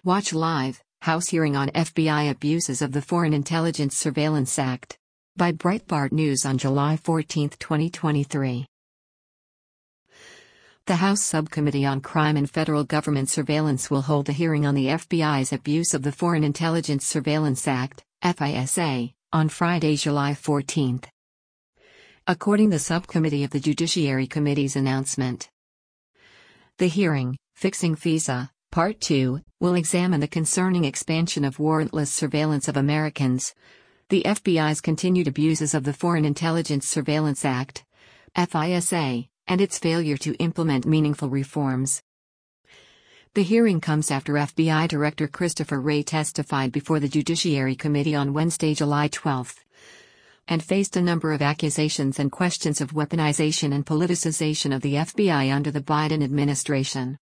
Watch live, House hearing on FBI abuses of the Foreign Intelligence Surveillance Act. By Breitbart News on July 14, 2023. The House Subcommittee on Crime and Federal Government Surveillance will hold a hearing on the FBI's abuse of the Foreign Intelligence Surveillance Act, FISA, on Friday, July 14. According to the Subcommittee of the Judiciary Committee's announcement. The hearing, Fixing FISA, Part 2, will examine the concerning expansion of warrantless surveillance of Americans, the FBI's continued abuses of the Foreign Intelligence Surveillance Act, FISA, and its failure to implement meaningful reforms. The hearing comes after FBI Director Christopher Wray testified before the Judiciary Committee on Wednesday, July 12, and faced a number of accusations and questions of weaponization and politicization of the FBI under the Biden administration.